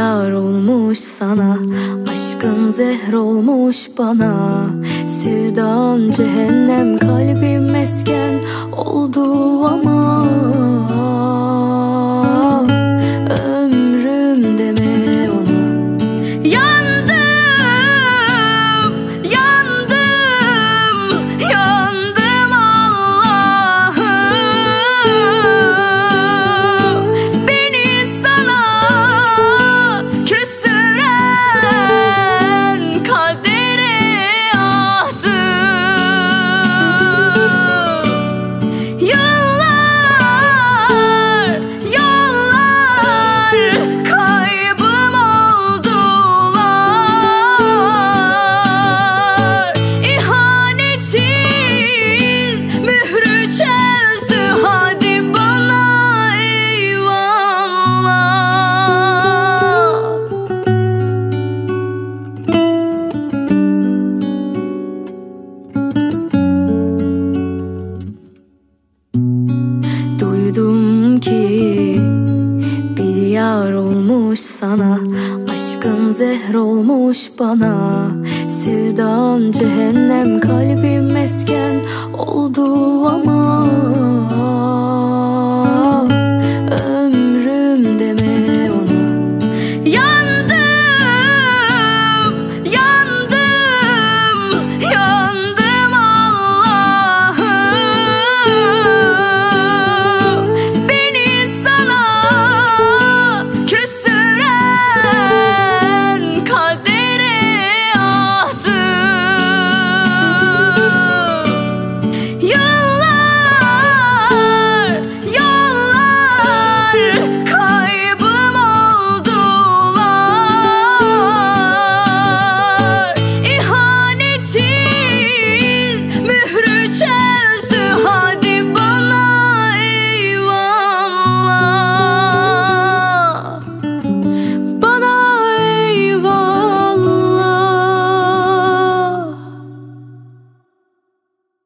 yar olmuş sana, aşkın zehr olmuş bana. Sevdan cehennem, kalbim mesken oldu ama ömrüm deme ona. Yandım, yandım, yandım Allah'ım. Beni sana küstüren kadere ahdım. Yıllar, yıllar kaybım oldular. İhanetin mührü çözdü, hadi bana eyvallah. Duydum ki bir yar olmuş sana, aşkın zehr olmuş bana. Sevdan cehennem, kalbim mesken oldu ama